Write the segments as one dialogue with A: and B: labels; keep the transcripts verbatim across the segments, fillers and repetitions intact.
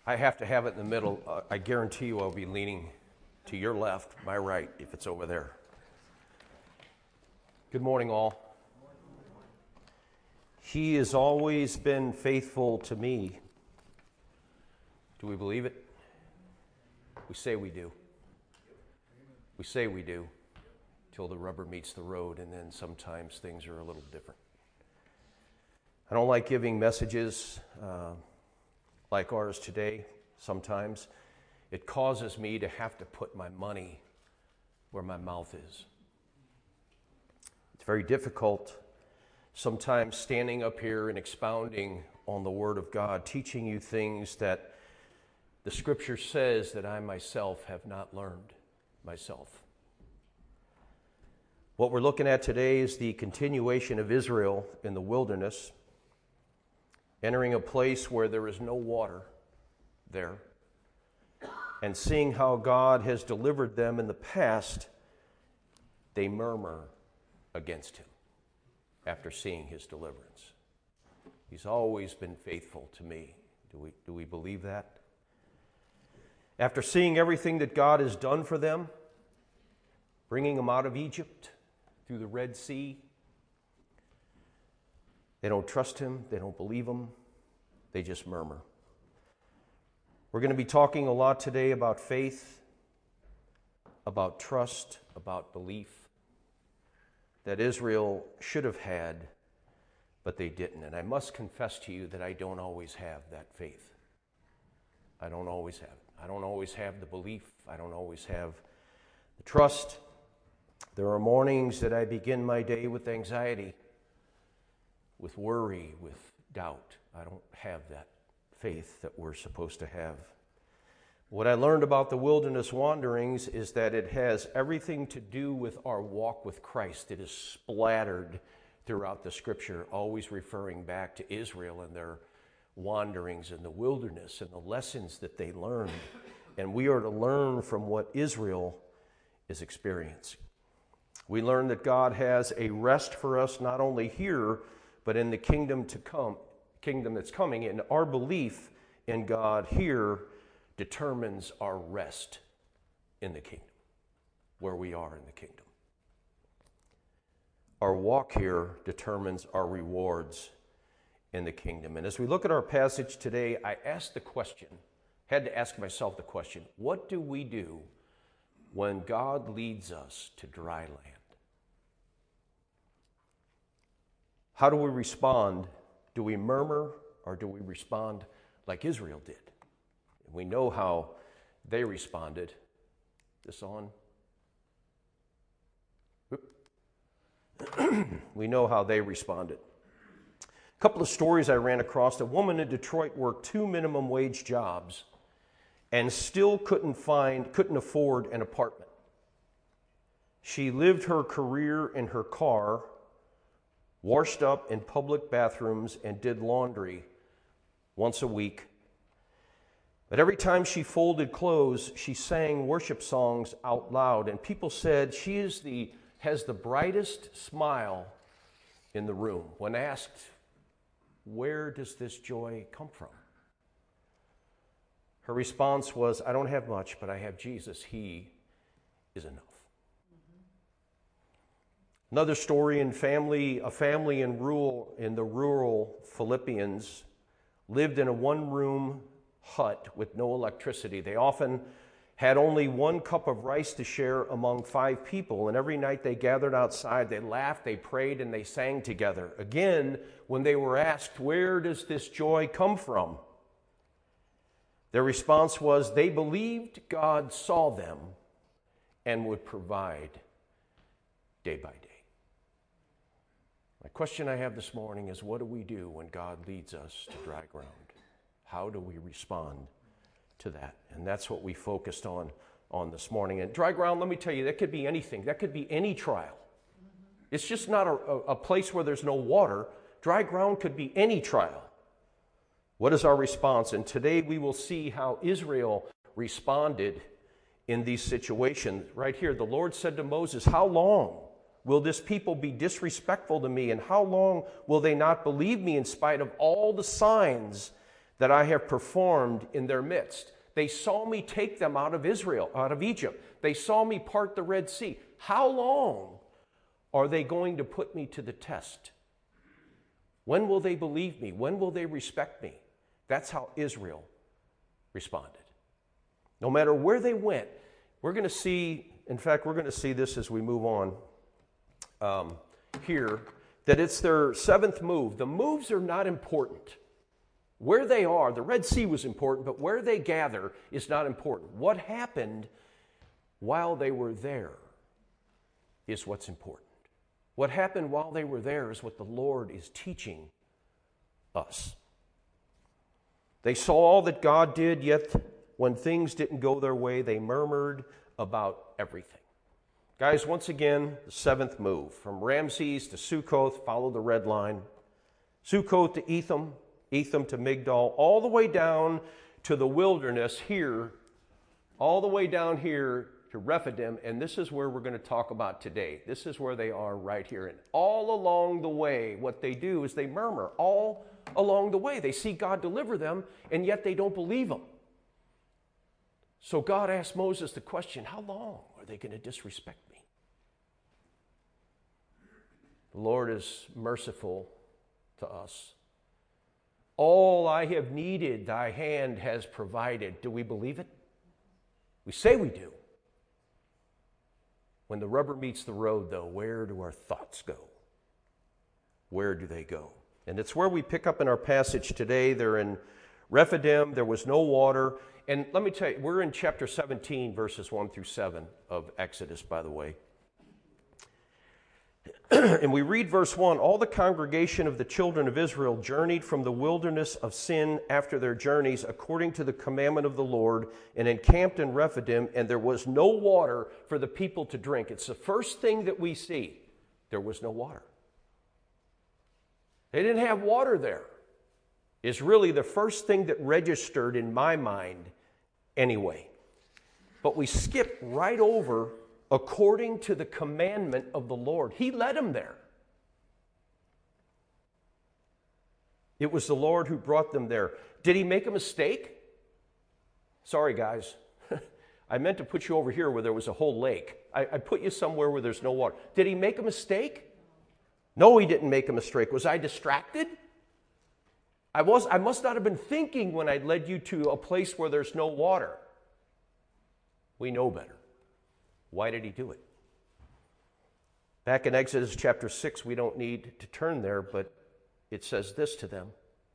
A: I have to have it in the middle. Uh, I guarantee you I'll be leaning to your left, my right, if it's over there. Good morning, all. He has always been faithful to me. Do we believe it? We say we do. We say we do, till the rubber meets the road, and then sometimes things are a little different. I don't like giving messages uh, like ours today. Sometimes it causes me to have to put my money where my mouth is. It's very difficult sometimes standing up here and expounding on the Word of God, teaching you things that the Scripture says that I myself have not learned myself. What we're looking at today is the continuation of Israel in the wilderness, entering a place where there is no water there, and seeing how God has delivered them in the past. They murmur against him after seeing his deliverance. He's always been faithful to me. Do we, do we believe that? After seeing everything that God has done for them, bringing them out of Egypt through the Red Sea, they don't trust him, they don't believe him, they just murmur. We're going to be talking a lot today about faith, about trust, about belief that Israel should have had, but they didn't. And I must confess to you that I don't always have that faith. I don't always have it. I don't always have the belief. I don't always have the trust. There are mornings that I begin my day with anxiety, with worry, with doubt. I don't have that faith that we're supposed to have. What I learned about the wilderness wanderings is that it has everything to do with our walk with Christ. It is splattered throughout the Scripture, always referring back to Israel and their wanderings in the wilderness and the lessons that they learned. And we are to learn from what Israel is experiencing. We learn that God has a rest for us not only here, but in the kingdom to come, kingdom that's coming. And our belief in God here determines our rest in the kingdom, where we are in the kingdom. Our walk here determines our rewards in the kingdom. And as we look at our passage today, I asked the question, had to ask myself the question, what do we do when God leads us to dry land? How do we respond? Do we murmur, or do we respond like Israel did? We know how they responded. This on? We know how they responded. A couple of stories I ran across. A woman in Detroit worked two minimum wage jobs and still couldn't find, couldn't afford an apartment. She lived her career in her car, washed up in public bathrooms, and did laundry once a week. But every time she folded clothes, she sang worship songs out loud, and people said she is the, has the brightest smile in the room. When asked, where does this joy come from? Her response was, I don't have much, but I have Jesus. He is enough. Another story in family, a family in rural, in the rural Philippines lived in a one-room hut with no electricity. They often had only one cup of rice to share among five people, and every night they gathered outside, they laughed, they prayed, and they sang together. Again, when they were asked, where does this joy come from? Their response was, they believed God saw them and would provide day by day. My question I have this morning is, what do we do when God leads us to dry ground? How do we respond to that? And that's what we focused on on this morning. And dry ground, let me tell you, that could be anything. That could be any trial. It's just not a, a, a place where there's no water. Dry ground could be any trial. What is our response? And today we will see how Israel responded in these situations. Right here, the Lord said to Moses, how long will this people be disrespectful to me? And how long will they not believe me in spite of all the signs that I have performed in their midst. They saw me take them out of Israel, out of Egypt. They saw me part the Red Sea. How long are they going to put me to the test? When will they believe me? When will they respect me? That's how Israel responded. No matter where they went, we're going to see, in fact, we're going to see this as we move on um, here, that it's their seventh move. The moves are not important. Where they are, the Red Sea was important, but where they gather is not important. What happened while they were there is what's important. What happened while they were there is what the Lord is teaching us. They saw all that God did, yet when things didn't go their way, they murmured about everything. Guys, once again, the seventh move. From Ramses to Sukkoth, follow the red line. Sukkoth to Etham, Etham to Migdol, all the way down to the wilderness here, all the way down here to Rephidim, and this is where we're going to talk about today. This is where they are right here. And all along the way, what they do is they murmur. All along the way, they see God deliver them, and yet they don't believe him. So God asked Moses the question, how long are they going to disrespect me? The Lord is merciful to us. All I have needed, thy hand has provided. Do we believe it? We say we do. When the rubber meets the road, though, where do our thoughts go? Where do they go? And it's where we pick up in our passage today. They're in Rephidim. There was no water. And let me tell you, we're in chapter seventeen, verses one through seven of Exodus, by the way. And we read verse one, all the congregation of the children of Israel journeyed from the wilderness of Sin after their journeys according to the commandment of the Lord and encamped in Rephidim, and there was no water for the people to drink. It's the first thing that we see. There was no water. They didn't have water there. It's really the first thing that registered in my mind anyway. But we skip right over according to the commandment of the Lord. He led them there. It was the Lord who brought them there. Did he make a mistake? Sorry, guys. I meant to put you over here where there was a whole lake. I, I put you somewhere where there's no water. Did he make a mistake? No, he didn't make a mistake. Was I distracted? I was. I must not have been thinking when I led you to a place where there's no water. We know better. Why did he do it? Back in Exodus chapter six, we don't need to turn there, but it says this to them.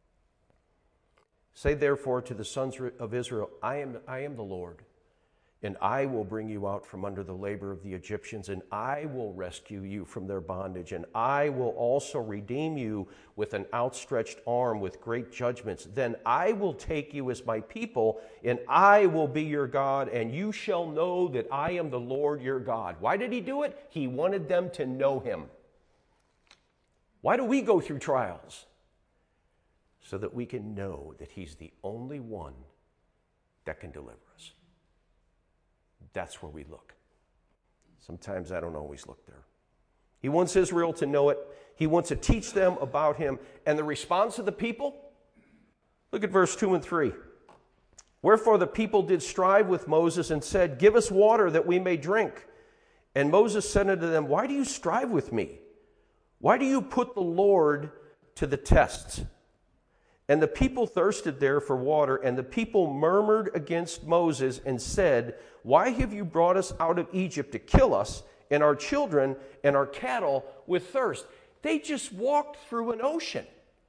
A: Say therefore to the sons of Israel, I am, I am the Lord, and I will bring you out from under the labor of the Egyptians, and I will rescue you from their bondage, and I will also redeem you with an outstretched arm with great judgments. Then I will take you as my people, and I will be your God, and you shall know that I am the Lord your God. Why did he do it? He wanted them to know him. Why do we go through trials? So that we can know that he's the only one that can deliver us. That's where we look. Sometimes I don't always look there. He wants Israel to know it. He wants to teach them about him. And the response of the people? Look at verse two and three. Wherefore the people did strive with Moses and said, give us water that we may drink. And Moses said unto them, why do you strive with me? Why do you put the Lord to the test? And the people thirsted there for water, and the people murmured against Moses and said, why have you brought us out of Egypt to kill us and our children and our cattle with thirst? They just walked through an ocean.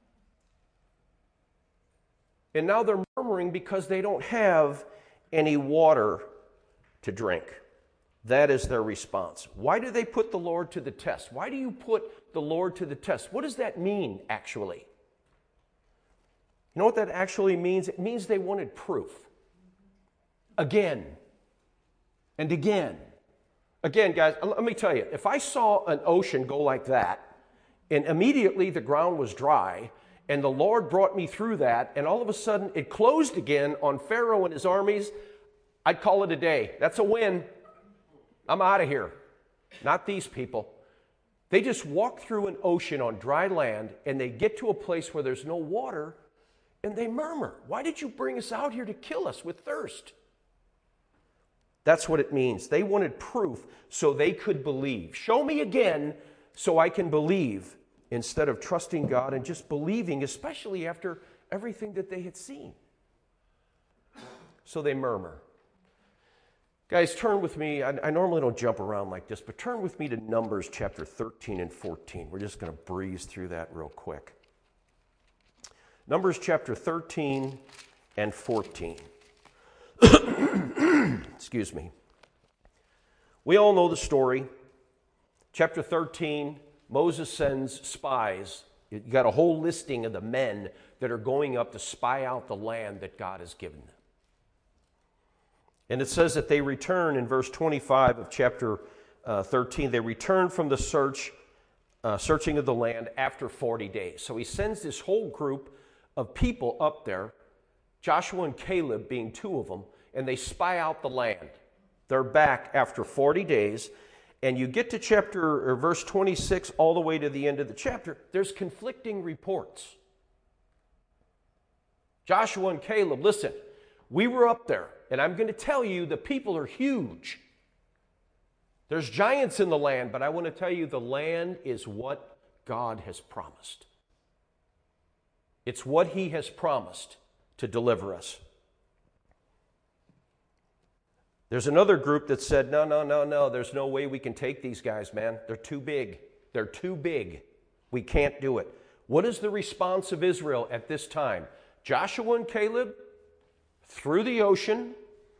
A: And now they're murmuring because they don't have any water to drink. That is their response. Why do they put the Lord to the test? Why do you put the Lord to the test? What does that mean, actually? You know what that actually means? It means they wanted proof. Again and again. Again, guys, let me tell you, if I saw an ocean go like that, and immediately the ground was dry, and the Lord brought me through that, and all of a sudden it closed again on Pharaoh and his armies, I'd call it a day. That's a win. I'm out of here. Not these people. They just walk through an ocean on dry land, and they get to a place where there's no water, and they murmur. Why did you bring us out here to kill us with thirst? That's what it means. They wanted proof so they could believe. Show me again so I can believe, instead of trusting God and just believing, especially after everything that they had seen. So they murmur. Guys, turn with me. I, I normally don't jump around like this, but turn with me to Numbers chapter thirteen and fourteen. We're just going to breeze through that real quick. Numbers chapter thirteen and fourteen. Excuse me. We all know the story. Chapter thirteen, Moses sends spies. You got a whole listing of the men that are going up to spy out the land that God has given them. And it says that they return in verse twenty-five of chapter uh, thirteen. They return from the search, uh, searching of the land after forty days. So he sends this whole group of people up there, Joshua and Caleb being two of them, and they spy out the land. They're back after forty days, and you get to chapter or verse twenty-six all the way to the end of the chapter. There's conflicting reports. Joshua and Caleb, listen, we were up there, and I'm going to tell you the people are huge. There's giants in the land, but I want to tell you the land is what God has promised. It's what he has promised to deliver us. There's another group that said, no, no, no, no, there's no way we can take these guys, man. They're too big. They're too big. We can't do it. What is the response of Israel at this time? Joshua and Caleb, through the ocean.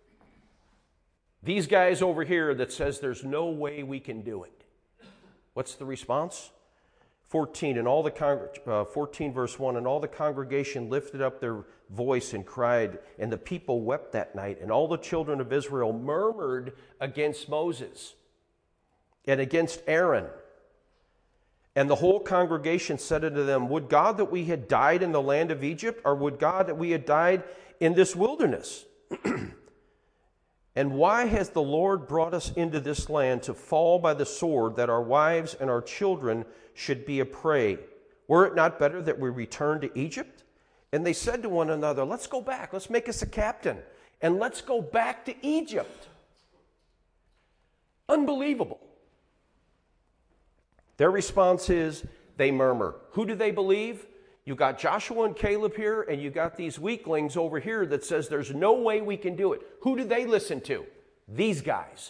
A: These guys over here that says there's no way we can do it. What's the response? fourteen, and all the con- uh, fourteen verse one, and all the congregation lifted up their voice and cried, and the people wept that night, and all the children of Israel murmured against Moses and against Aaron. And the whole congregation said unto them, would God that we had died in the land of Egypt, or would God that we had died in this wilderness? And why has the Lord brought us into this land to fall by the sword, that our wives and our children should be a prey? Were it not better that we return to Egypt? And they said to one another, let's go back, let's make us a captain, and let's go back to Egypt. Unbelievable. Their response is, they murmur. Who do they believe? You got Joshua and Caleb here, and you got these weaklings over here that says there's no way we can do it. Who do they listen to? These guys.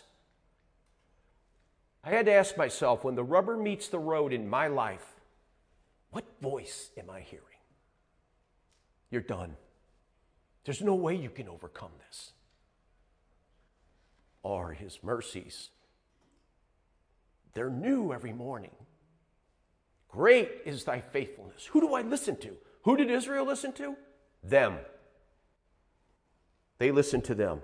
A: I had to ask myself, when the rubber meets the road in my life, what voice am I hearing? You're done. There's no way you can overcome this. Or his mercies. They're new every morning. Great is thy faithfulness. Who do I listen to? Who did Israel listen to? Them. They listened to them.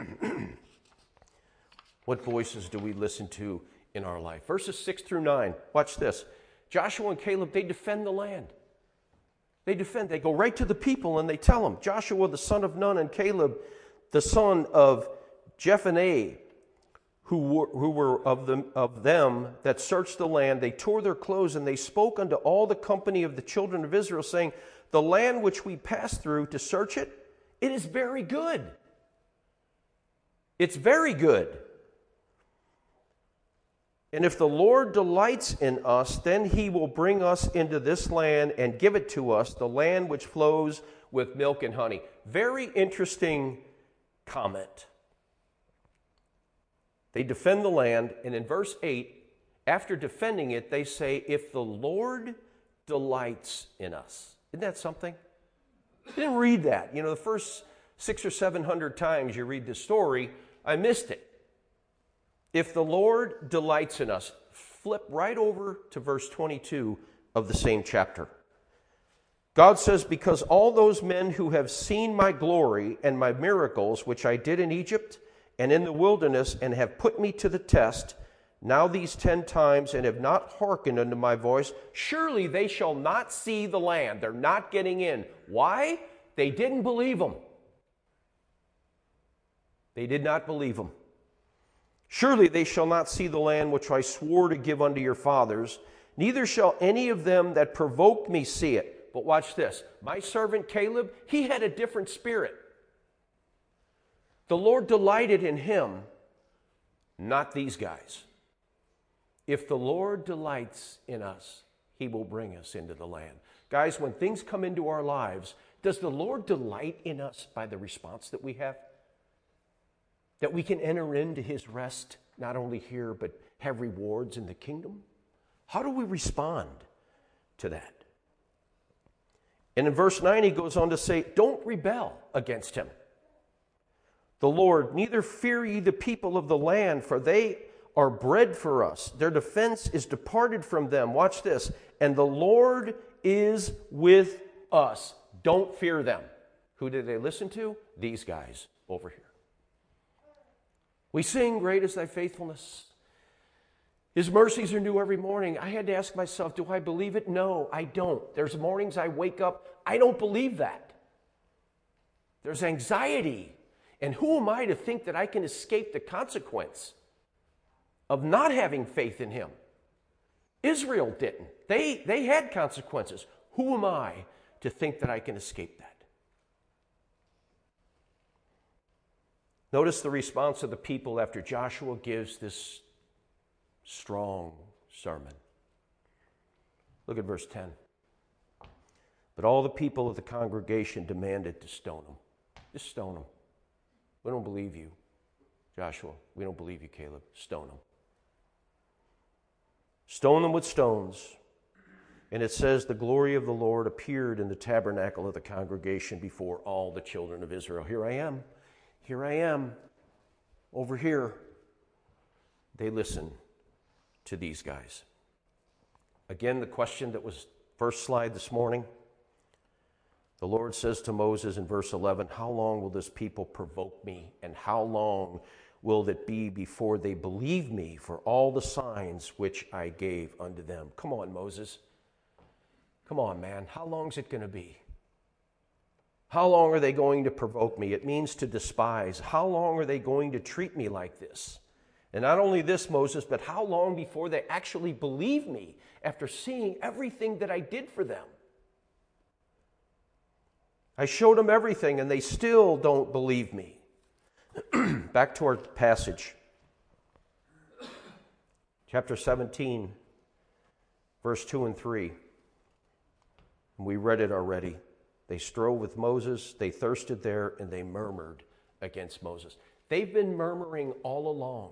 A: What voices do we listen to in our life? Verses six through nine. Watch this. Joshua and Caleb, they defend the land. They defend. They go right to the people and they tell them, Joshua the son of Nun and Caleb the son of Jephunneh, who were, who were of, them, of them that searched the land, they tore their clothes, and they spoke unto all the company of the children of Israel, saying, the land which we passed through to search it, it is very good. It's very good. And if the Lord delights in us, then he will bring us into this land and give it to us, the land which flows with milk and honey. Very interesting comment. They defend the land, and in verse eight, after defending it, they say, if the Lord delights in us. Isn't that something? I didn't read that. You know, the first six or seven hundred times you read this story, I missed it. If the Lord delights in us, flip right over to verse twenty-two of the same chapter. God says, because all those men who have seen my glory and my miracles, which I did in Egypt and in the wilderness, and have put me to the test, now these ten times, and have not hearkened unto my voice, surely they shall not see the land. They're not getting in. Why? They didn't believe him. They did not believe him. Surely they shall not see the land which I swore to give unto your fathers, neither shall any of them that provoke me see it. But watch this. My servant Caleb, he had a different spirit. The Lord delighted in him, not these guys. If the Lord delights in us, he will bring us into the land. Guys, when things come into our lives, does the Lord delight in us by the response that we have? That we can enter into his rest, not only here, but have rewards in the kingdom? How do we respond to that? And in verse nine, he goes on to say, don't rebel against him. The Lord, neither fear ye the people of the land, for they are bread for us. Their defense is departed from them. Watch this. And the Lord is with us. Don't fear them. Who did they listen to? These guys over here. We sing, great is thy faithfulness. His mercies are new every morning. I had to ask myself, do I believe it? No, I don't. There's mornings I wake up, I don't believe that. There's anxiety. And who am I to think that I can escape the consequence of not having faith in him? Israel didn't. They, they had consequences. Who am I to think that I can escape that? Notice the response of the people after Joshua gives this strong sermon. Look at verse ten. But all the people of the congregation demanded to stone him. Just stone him. We don't believe you, Joshua. We don't believe you, Caleb. Stone them. Stone them with stones. And it says, the glory of the Lord appeared in the tabernacle of the congregation before all the children of Israel. Here I am. Here I am. Over here. They listen to these guys. Again, the question that was first slide this morning. The Lord says to Moses in verse eleven, how long will this people provoke me? And how long will it be before they believe me for all the signs which I gave unto them? Come on, Moses. Come on, man. How long is it going to be? How long are they going to provoke me? It means to despise. How long are they going to treat me like this? And not only this, Moses, but how long before they actually believe me after seeing everything that I did for them? I showed them everything, and they still don't believe me. Back to our passage. Chapter seventeen, verse two and three. We read it already. They strove with Moses, they thirsted there, and they murmured against Moses. They've been murmuring all along.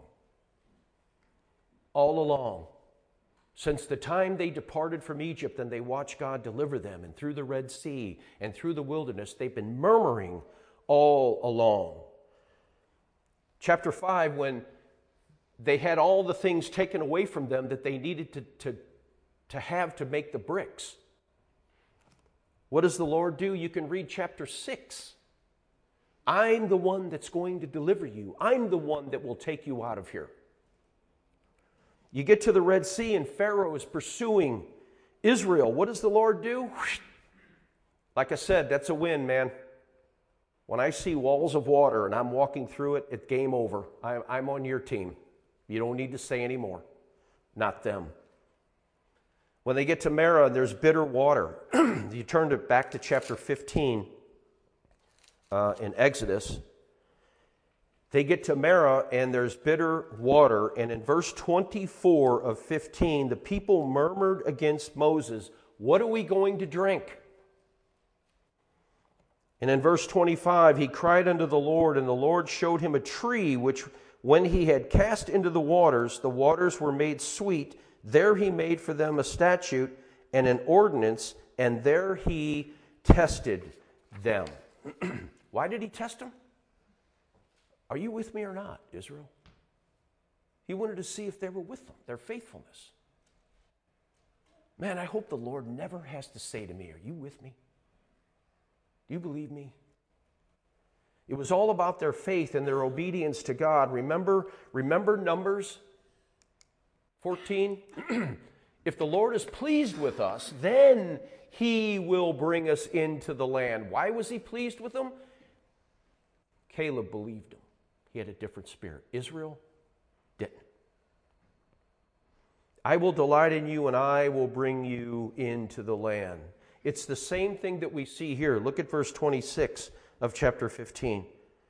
A: All along. Since the time they departed from Egypt and they watched God deliver them, and through the Red Sea and through the wilderness, they've been murmuring all along. Chapter five, when they had all the things taken away from them that they needed to, to, to have to make the bricks. What does the Lord do? You can read chapter six. I'm the one that's going to deliver you. I'm the one that will take you out of here. You get to the Red Sea and Pharaoh is pursuing Israel. What does the Lord do? Like I said, that's a win, man. When I see walls of water and I'm walking through it, it's game over. I'm, I'm on your team. You don't need to say any more. Not them. When they get to Marah and there's bitter water, you turn it back to chapter fifteen uh, in Exodus. They get to Marah and there's bitter water. And in verse twenty-four of fifteen, the people murmured against Moses, what are we going to drink? And in verse twenty-five, he cried unto the Lord, and the Lord showed him a tree, which when he had cast into the waters, the waters were made sweet. There he made for them a statute and an ordinance, and there he tested them. Why did he test them? Are you with me or not, Israel? He wanted to see if they were with them, their faithfulness. Man, I hope the Lord never has to say to me, are you with me? Do you believe me? It was all about their faith and their obedience to God. Remember, remember Numbers fourteen? If the Lord is pleased with us, then he will bring us into the land. Why was he pleased with them? Caleb believed him. He had a different spirit. Israel didn't. I will delight in you, and I will bring you into the land. It's the same thing that we see here. Look at verse twenty-six of chapter fifteen.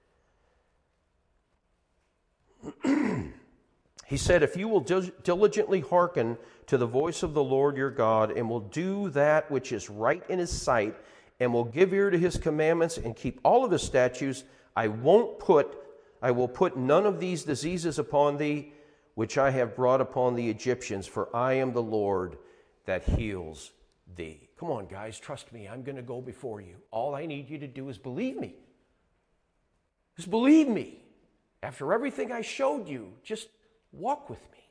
A: He said, if you will diligently hearken to the voice of the Lord your God, and will do that which is right in his sight, and will give ear to his commandments, and keep all of his statutes, I won't put, I will put none of these diseases upon thee, which I have brought upon the Egyptians, for I am the Lord that heals thee. Come on, guys, trust me. I'm going to go before you. All I need you to do is believe me. Just believe me. After everything I showed you, just walk with me.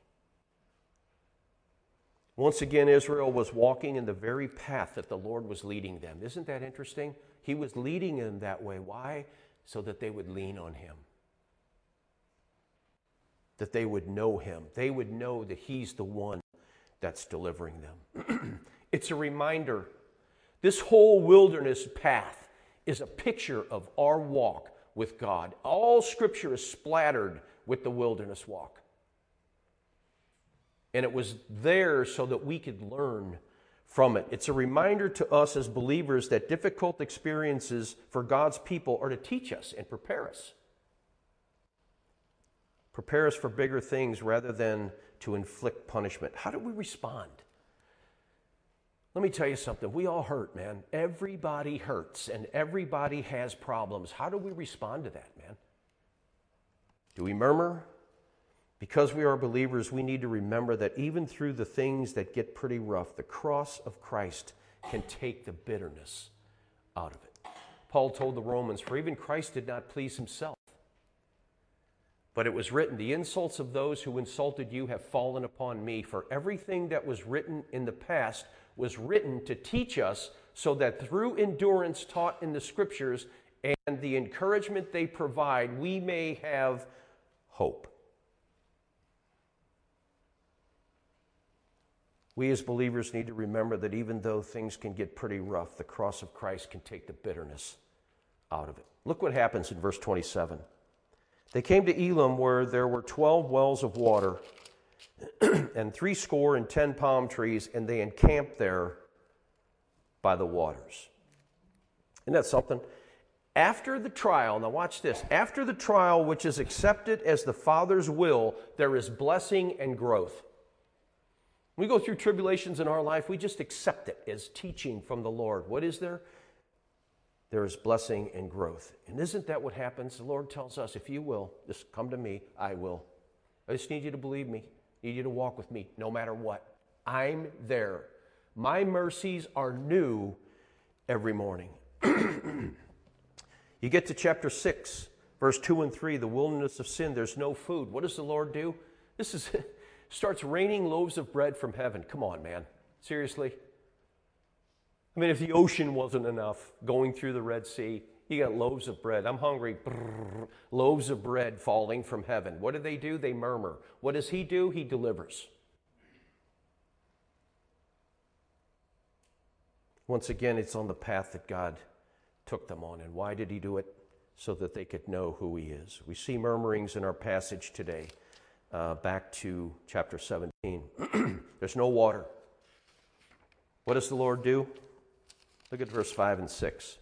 A: Once again, Israel was walking in the very path that the Lord was leading them. Isn't that interesting? He was leading them that way. Why? So that they would lean on him. That they would know him. They would know that he's the one that's delivering them. It's a reminder. This whole wilderness path is a picture of our walk with God. All Scripture is splattered with the wilderness walk. And it was there so that we could learn from it. It's a reminder to us as believers that difficult experiences for God's people are to teach us and prepare us. Prepare us for bigger things rather than to inflict punishment. How do we respond? Let me tell you something. We all hurt, man. Everybody hurts and everybody has problems. How do we respond to that, man? Do we murmur? Because we are believers, we need to remember that even through the things that get pretty rough, the cross of Christ can take the bitterness out of it. Paul told the Romans, for even Christ did not please himself. But it was written, the insults of those who insulted you have fallen upon me. For everything that was written in the past was written to teach us, so that through endurance taught in the Scriptures and the encouragement they provide, we may have hope. We as believers need to remember that even though things can get pretty rough, the cross of Christ can take the bitterness out of it. Look what happens in verse twenty-seven. They came to Elim, where there were twelve wells of water and three score and ten palm trees, and they encamped there by the waters. Isn't that something? After the trial, now watch this, after the trial which is accepted as the Father's will, there is blessing and growth. When we go through tribulations in our life, we just accept it as teaching from the Lord. What is there? There is blessing and growth. And isn't that what happens? The Lord tells us, if you will, just come to me, I will. I just need you to believe me. I need you to walk with me no matter what. I'm there. My mercies are new every morning. You get to chapter six, verse two and three, the wilderness of sin, there's no food. What does the Lord do? This is starts raining loaves of bread from heaven. Come on, man. Seriously? I mean, if the ocean wasn't enough, going through the Red Sea, you got loaves of bread. I'm hungry. Brrr, loaves of bread falling from heaven. What do they do? They murmur. What does he do? He delivers. Once again, it's on the path that God took them on. And why did he do it? So that they could know who he is. We see murmurings in our passage today. Uh, back to chapter seventeen. There's no water. What does the Lord do? Look at verse five and six.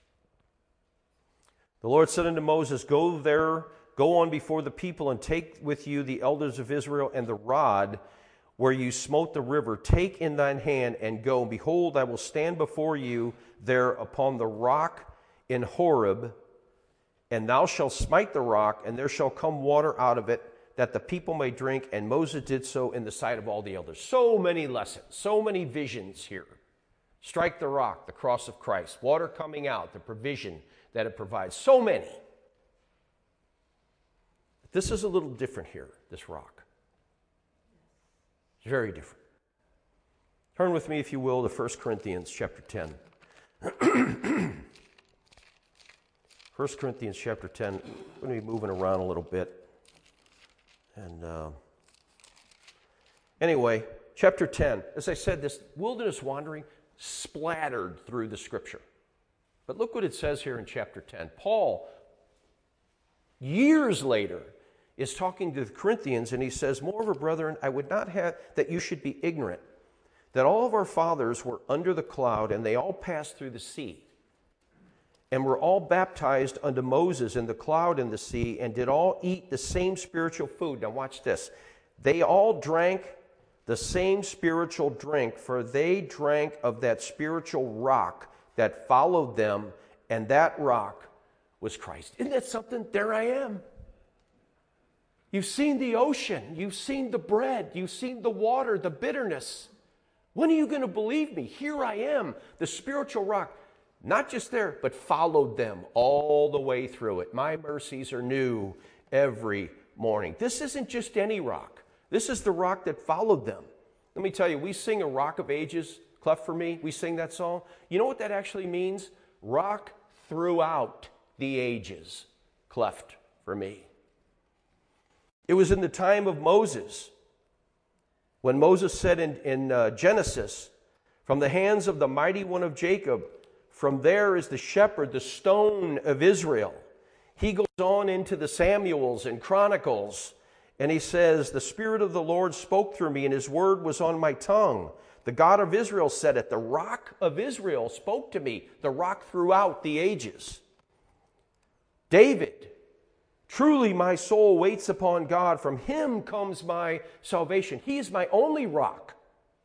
A: The Lord said unto Moses, Go there, go on before the people, and take with you the elders of Israel, and the rod where you smote the river, take in thine hand, and go. And behold, I will stand before you there upon the rock in Horeb, and thou shalt smite the rock, and there shall come water out of it, that the people may drink. And Moses did so in the sight of all the elders. So many lessons, so many visions here. Strike the rock, the cross of Christ, water coming out, the provision that it provides. So many. This is a little different here, this rock. It's very different. Turn with me, if you will, to First Corinthians chapter ten. First Corinthians chapter ten. We're going to be moving around a little bit. And uh, anyway, chapter ten. As I said, this wilderness wandering splattered through the Scripture. But look what it says here in chapter ten. Paul, years later, is talking to the Corinthians, and he says, Moreover, brethren, I would not have that you should be ignorant, that all of our fathers were under the cloud, and they all passed through the sea, and were all baptized unto Moses in the cloud and the sea, and did all eat the same spiritual food. Now watch this. They all drank the same spiritual drink, for they drank of that spiritual rock that followed them, and that rock was Christ. Isn't that something? There I am. You've seen the ocean. You've seen the bread. You've seen the water, the bitterness. When are you going to believe me? Here I am, the spiritual rock. Not just there, but followed them all the way through it. My mercies are new every morning. This isn't just any rock. This is the rock that followed them. Let me tell you, we sing a Rock of Ages, Cleft for Me. We sing that song. You know what that actually means? Rock throughout the ages, cleft for me. It was in the time of Moses, when Moses said in, in uh, Genesis, from the hands of the mighty one of Jacob, from there is the shepherd, the stone of Israel. He goes on into the Samuels and Chronicles, and he says, the Spirit of the Lord spoke through me, and his word was on my tongue. The God of Israel said it. The rock of Israel spoke to me, the rock throughout the ages. David, truly my soul waits upon God. From him comes my salvation. He is my only rock.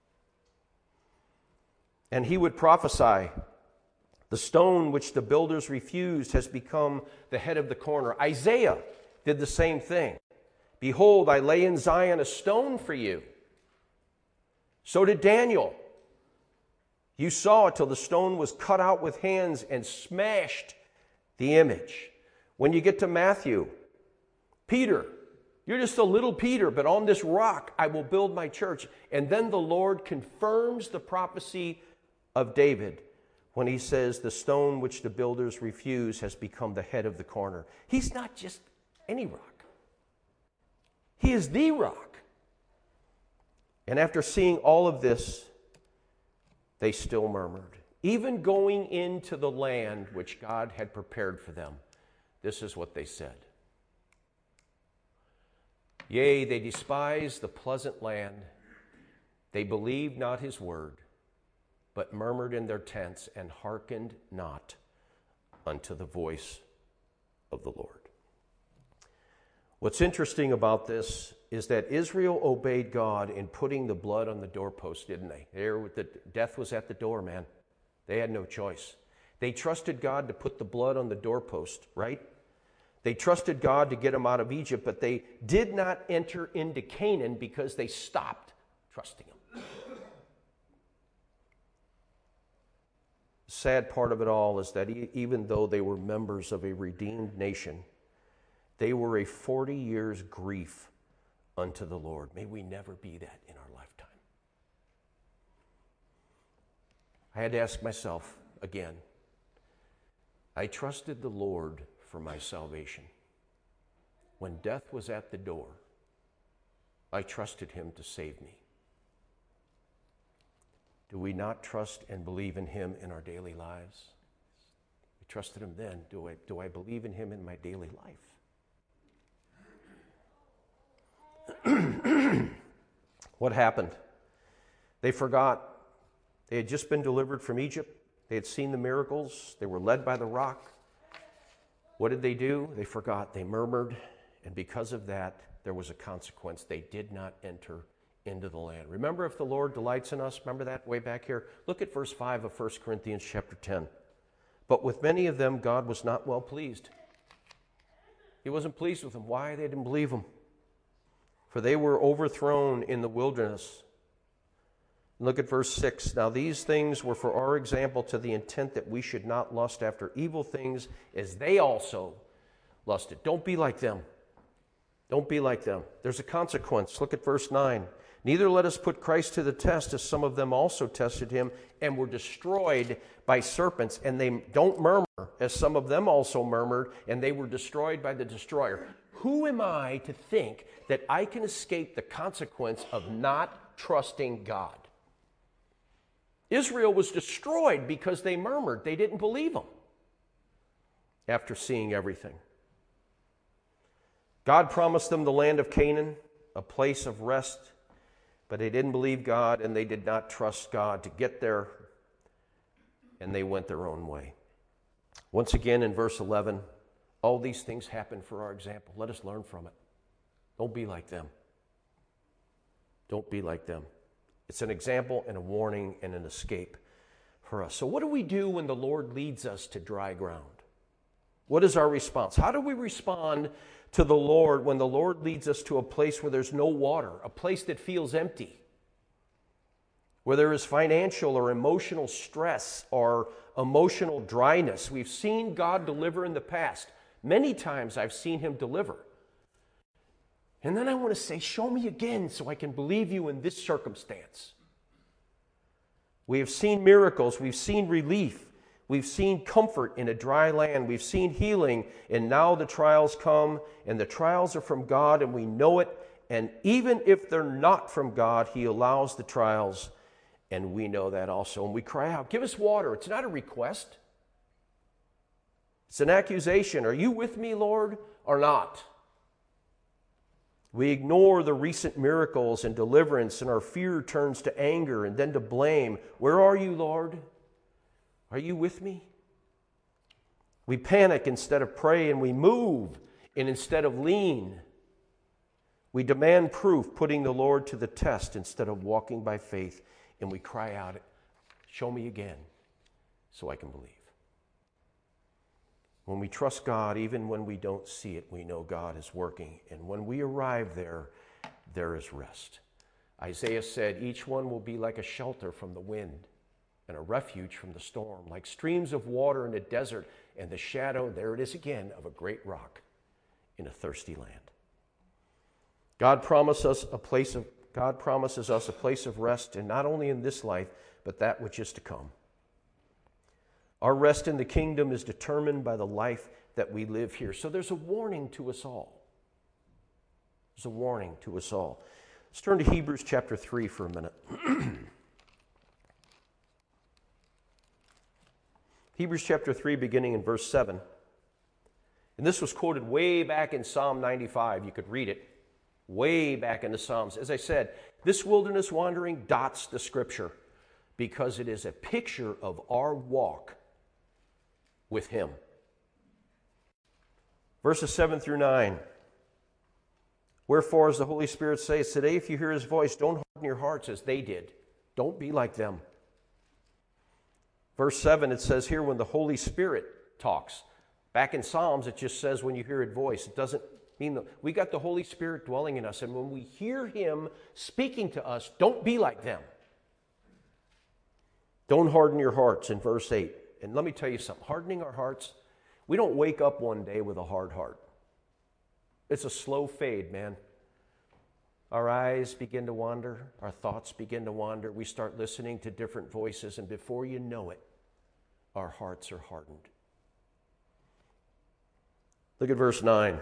A: And he would prophesy, the stone which the builders refused has become the head of the corner. Isaiah did the same thing. Behold, I lay in Zion a stone for you. So did Daniel. You saw it till the stone was cut out with hands and smashed the image. When you get to Matthew, Peter, you're just a little Peter, but on this rock I will build my church. And then the Lord confirms the prophecy of David when he says, the stone which the builders refused has become the head of the corner. He's not just any rock. He is the rock. And after seeing all of this, they still murmured. Even going into the land which God had prepared for them, this is what they said. Yea, they despised the pleasant land. They believed not his word, but murmured in their tents and hearkened not unto the voice of the Lord. What's interesting about this is that Israel obeyed God in putting the blood on the doorpost, didn't they? There, the death was at the door, man. They had no choice. They trusted God to put the blood on the doorpost, right? They trusted God to get them out of Egypt, but they did not enter into Canaan because they stopped trusting him. The sad part of it all is that even though they were members of a redeemed nation, they were a forty years grief unto the Lord. May we never be that in our lifetime. I had to ask myself again, I trusted the Lord for my salvation. When death was at the door, I trusted him to save me. Do we not trust and believe in him in our daily lives? We trusted him then. Do I, do I believe in him in my daily life? What happened? They forgot. They had just been delivered from Egypt. They had seen the miracles. They were led by the rock. What did they do? They forgot. They murmured. And because of that, there was a consequence. They did not enter into the land. Remember, if the Lord delights in us, remember that way back here? Look at verse five of First Corinthians chapter ten. But with many of them, God was not well pleased. He wasn't pleased with them. Why? They didn't believe him. For they were overthrown in the wilderness. Look at verse six. Now these things were for our example, to the intent that we should not lust after evil things as they also lusted. Don't be like them. Don't be like them. There's a consequence. Look at verse nine. Neither let us put Christ to the test, as some of them also tested him and were destroyed by serpents. And they don't murmur, as some of them also murmured, and they were destroyed by the destroyer. Who am I to think that I can escape the consequence of not trusting God? Israel was destroyed because they murmured. They didn't believe him after seeing everything. God promised them the land of Canaan, a place of rest. But they didn't believe God, and they did not trust God to get there, and they went their own way. Once again, in verse eleven, all these things happen for our example. Let us learn from it. Don't be like them. Don't be like them. It's an example and a warning and an escape for us. So what do we do when the Lord leads us to dry ground? What is our response? How do we respond to the Lord when the Lord leads us to a place where there's no water, a place that feels empty, where there is financial or emotional stress or emotional dryness? We've seen God deliver in the past. Many times I've seen him deliver. And then I want to say, show me again so I can believe you in this circumstance. We have seen miracles. We've seen relief. We've seen comfort in a dry land. We've seen healing. And now the trials come, and the trials are from God, and we know it. And even if they're not from God, he allows the trials, and we know that also. And we cry out, give us water. It's not a request. It's an accusation. Are you with me, Lord, or not? We ignore the recent miracles and deliverance, and our fear turns to anger and then to blame. Where are you, Lord? Are you with me? We panic instead of pray, and we move and instead of lean. We demand proof, putting the Lord to the test instead of walking by faith, and we cry out, show me again so I can believe. When we trust God, even when we don't see it, we know God is working. And when we arrive there, there is rest. Isaiah said, each one will be like a shelter from the wind and a refuge from the storm, like streams of water in a desert and the shadow, there it is again, of a great rock in a thirsty land. God promises us a place of, God promises us a place of rest, and not only in this life, but that which is to come. Our rest in the kingdom is determined by the life that we live here. So there's a warning to us all. There's a warning to us all. Let's turn to Hebrews chapter three for a minute. Hebrews chapter three, beginning in verse seven. And this was quoted way back in Psalm ninety-five. You could read it way back in the Psalms. As I said, this wilderness wandering dots the Scripture because it is a picture of our walk with him. Verses seven through nine. Wherefore, as the Holy Spirit says, today if you hear his voice, don't harden your hearts as they did. Don't be like them. Verse seven, it says here when the Holy Spirit talks. Back in Psalms, it just says when you hear his voice. It doesn't mean that we got the Holy Spirit dwelling in us. And when we hear him speaking to us, don't be like them. Don't harden your hearts in verse eight. And let me tell you something. Hardening our hearts, we don't wake up one day with a hard heart. It's a slow fade, man. Our eyes begin to wander. Our thoughts begin to wander. We start listening to different voices. And before you know it, our hearts are hardened. Look at verse nine.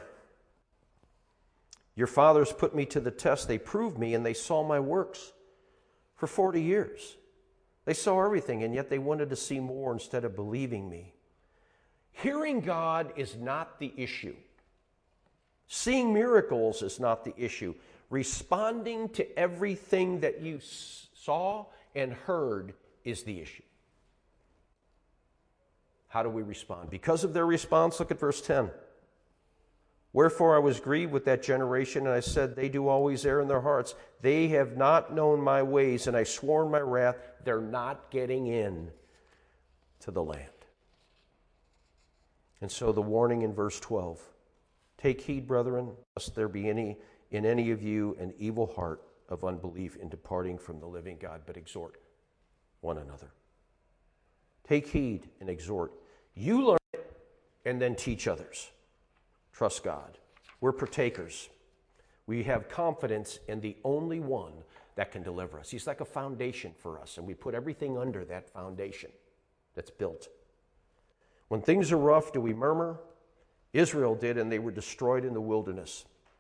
A: Your fathers put me to the test. They proved me, and they saw my works for forty years. They saw everything, and yet they wanted to see more instead of believing me. Hearing God is not the issue. Seeing miracles is not the issue. Responding to everything that you saw and heard is the issue. How do we respond? Because of their response, look at verse ten. Wherefore I was grieved with that generation, and I said, they do always err in their hearts. They have not known my ways, and I swore in my wrath, they're not getting in to the land. And so the warning in verse twelve, take heed, brethren, lest there be any in any of you an evil heart of unbelief in departing from the living God, but exhort one another. Take heed and exhort. You learn it and then teach others. Trust God. We're partakers. We have confidence in the only one that can deliver us. He's like a foundation for us, and we put everything under that foundation that's built. When things are rough, do we murmur? Israel did, and they were destroyed in the wilderness.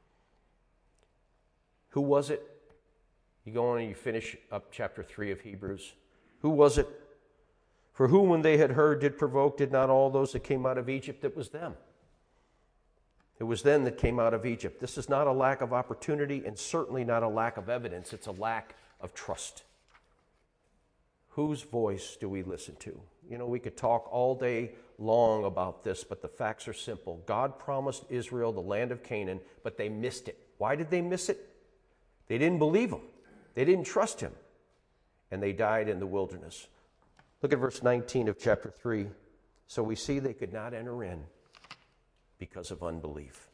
A: Who was it? You go on and you finish up chapter three of Hebrews. Who was it? For whom when they had heard did provoke, did not all those that came out of Egypt, it was them. It was then that came out of Egypt. This is not a lack of opportunity and certainly not a lack of evidence. It's a lack of trust. Whose voice do we listen to? You know, we could talk all day long about this, but the facts are simple. God promised Israel the land of Canaan, but they missed it. Why did they miss it? They didn't believe him. They didn't trust him. And they died in the wilderness. Look at verse nineteen of chapter three. So we see they could not enter in because of unbelief.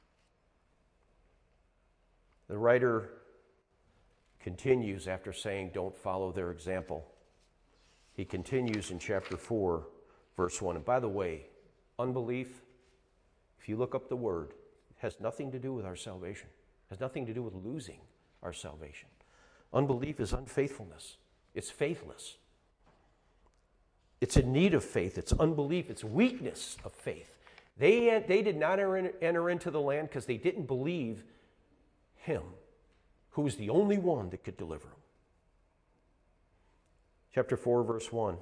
A: The writer continues after saying, don't follow their example. He continues in chapter four, verse one. And by the way, unbelief, if you look up the word, has nothing to do with our salvation. It has nothing to do with losing our salvation. Unbelief is unfaithfulness. It's faithless. It's in need of faith. It's unbelief. It's weakness of faith. They, they did not enter, in, enter into the land because they didn't believe him, who was the only one that could deliver them. Chapter four, verse one.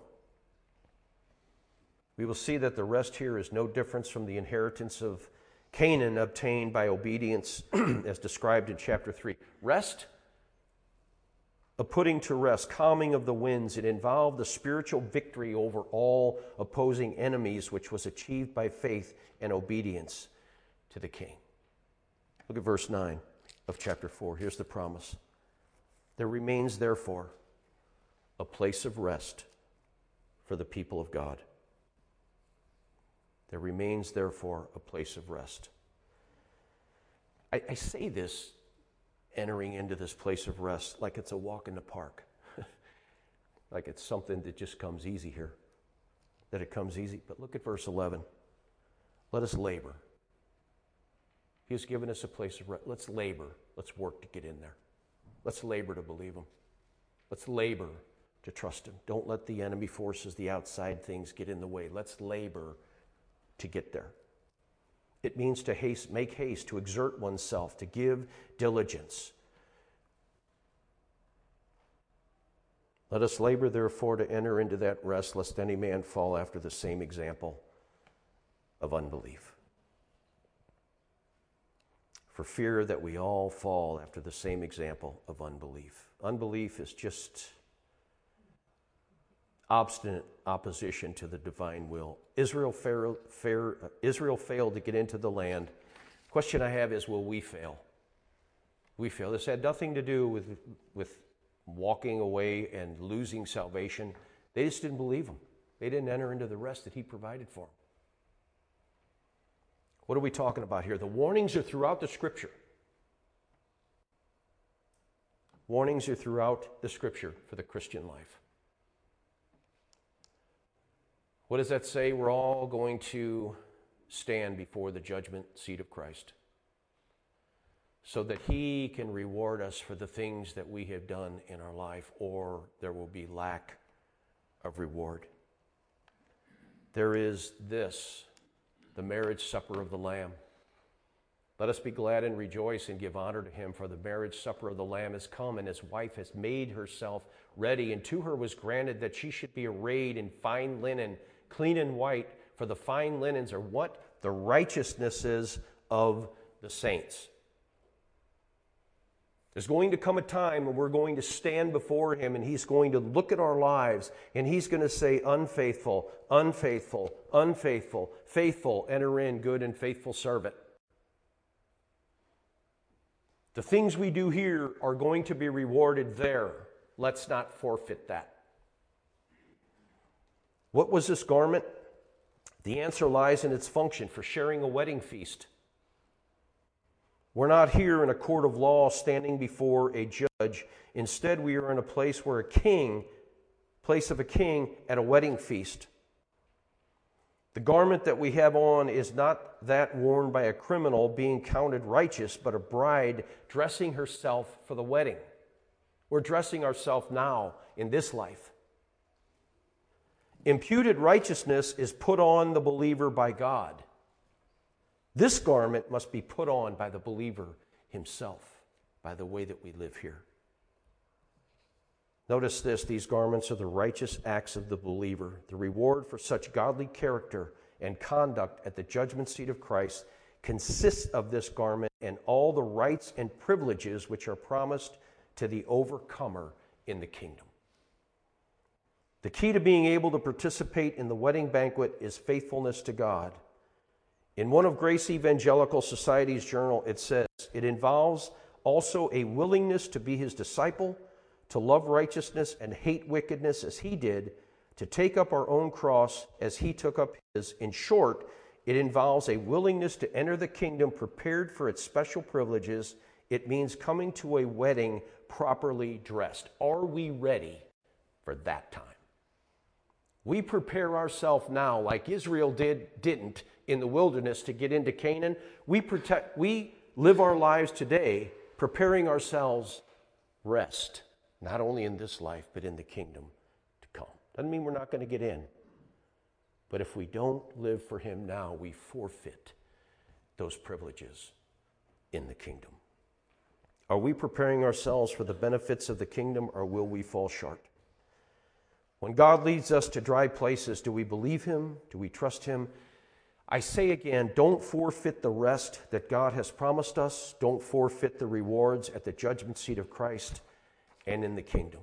A: We will see that the rest here is no difference from the inheritance of Canaan obtained by obedience as described in chapter three. Rest, a putting to rest, calming of the winds. It involved the spiritual victory over all opposing enemies, which was achieved by faith and obedience to the king. Look at verse nine of chapter four. Here's the promise. There remains, therefore, a place of rest for the people of God. There remains, therefore, a place of rest. I, I say this, entering into this place of rest, like it's a walk in the park. Like it's something that just comes easy here. That it comes easy. But look at verse eleven. Let us labor. He has given us a place of rest. Let's labor. Let's work to get in there. Let's labor to believe him. Let's labor to trust him. Don't let the enemy forces, the outside things get in the way. Let's labor to get there. It means to haste, make haste, to exert oneself, to give diligence. Let us labor, therefore, to enter into that rest, lest any man fall after the same example of unbelief. For fear that we all fall after the same example of unbelief. Unbelief is just obstinate opposition to the divine will. Israel, fair, fair, uh, Israel failed to get into the land. Question I have is, will we fail? We fail. This had nothing to do with, with walking away and losing salvation. They just didn't believe him. They didn't enter into the rest that he provided for them. What are we talking about here? The warnings are throughout the Scripture. Warnings are throughout the Scripture for the Christian life. What does that say? We're all going to stand before the judgment seat of Christ so that he can reward us for the things that we have done in our life, or there will be lack of reward. There is this, the marriage supper of the Lamb. Let us be glad and rejoice and give honor to him, for the marriage supper of the Lamb has come, and his wife has made herself ready, and to her was granted that she should be arrayed in fine linen, clean and white, for the fine linens are what? The righteousnesses of the saints. There's going to come a time when we're going to stand before him, and he's going to look at our lives, and he's going to say, unfaithful, unfaithful, unfaithful, faithful, enter in, good and faithful servant. The things we do here are going to be rewarded there. Let's not forfeit that. What was this garment? The answer lies in its function for sharing a wedding feast. We're not here in a court of law standing before a judge. Instead, we are in a place where a king, place of a king at a wedding feast. The garment that we have on is not that worn by a criminal being counted righteous, but a bride dressing herself for the wedding. We're dressing ourselves now in this life. Imputed righteousness is put on the believer by God. This garment must be put on by the believer himself, by the way that we live here. Notice this, these garments are the righteous acts of the believer. The reward for such godly character and conduct at the judgment seat of Christ consists of this garment and all the rights and privileges which are promised to the overcomer in the kingdom. The key to being able to participate in the wedding banquet is faithfulness to God. In one of Grace Evangelical Society's journal, it says, it involves also a willingness to be his disciple, to love righteousness and hate wickedness as he did, to take up our own cross as he took up his. In short, it involves a willingness to enter the kingdom prepared for its special privileges. It means coming to a wedding properly dressed. Are we ready for that time? We prepare ourselves now like Israel did, didn't in the wilderness to get into Canaan. We protect, we live our lives today preparing ourselves rest, not only in this life, but in the kingdom to come. Doesn't mean we're not going to get in. But if we don't live for him now, we forfeit those privileges in the kingdom. Are we preparing ourselves for the benefits of the kingdom, or will we fall short? When God leads us to dry places, do we believe him? Do we trust him? I say again, don't forfeit the rest that God has promised us. Don't forfeit the rewards at the judgment seat of Christ and in the kingdom.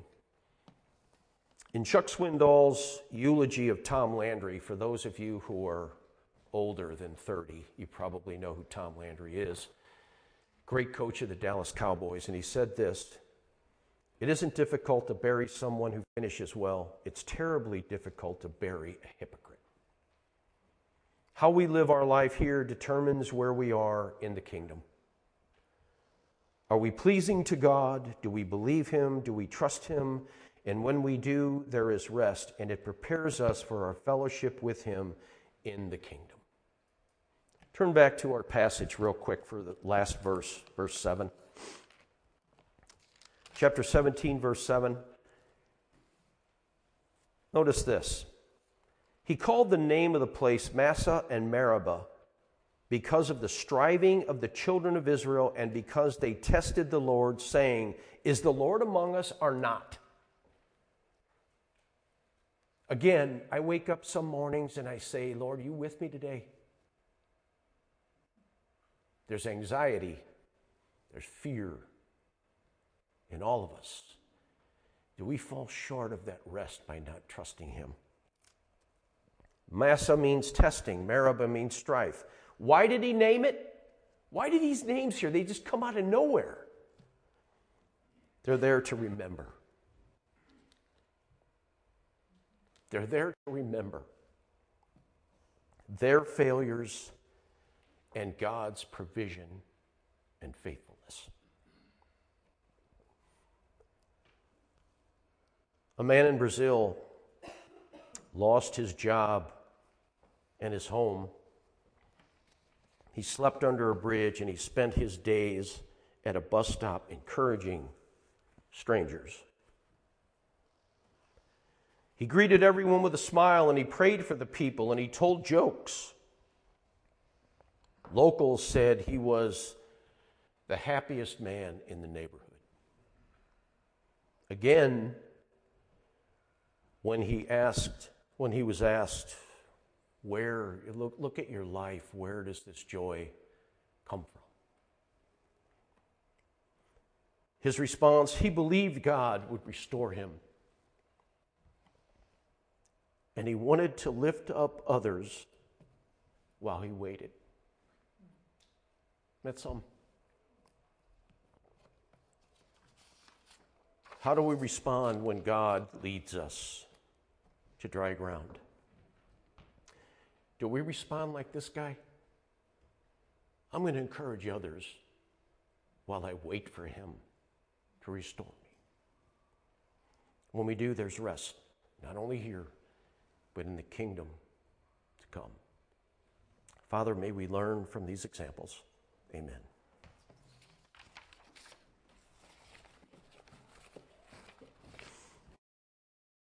A: In Chuck Swindoll's eulogy of Tom Landry, for those of you who are older than thirty, you probably know who Tom Landry is. Great coach of the Dallas Cowboys, and he said this: it isn't difficult to bury someone who finishes well. It's terribly difficult to bury a hypocrite. How we live our life here determines where we are in the kingdom. Are we pleasing to God? Do we believe him? Do we trust him? And when we do, there is rest, and it prepares us for our fellowship with him in the kingdom. Turn back to our passage real quick for the last verse, verse seven. Chapter seventeen, verse seven. Notice this. He called the name of the place Massah and Meribah because of the striving of the children of Israel and because they tested the Lord, saying, is the Lord among us or not? Again, I wake up some mornings and I say, Lord, are you with me today? There's anxiety. There's fear in all of us. Do we fall short of that rest by not trusting him? Massah means testing. Meribah means strife. Why did he name it? Why did these names here? They just come out of nowhere. They're there to remember. They're there to remember their failures and God's provision and faithfulness. A man in Brazil lost his job and his home. He slept under a bridge and he spent his days at a bus stop encouraging strangers. He greeted everyone with a smile and he prayed for the people and he told jokes. Locals said he was the happiest man in the neighborhood. Again, when he asked, when he was asked, where, look, look at your life, where does this joy come from? His response, he believed God would restore him. And he wanted to lift up others while he waited. That's some. How do we respond when God leads us to dry ground? Do we respond like this guy? I'm going to encourage others while I wait for him to restore me. When we do, there's rest, not only here, but in the kingdom to come. Father, may we learn from these examples. Amen.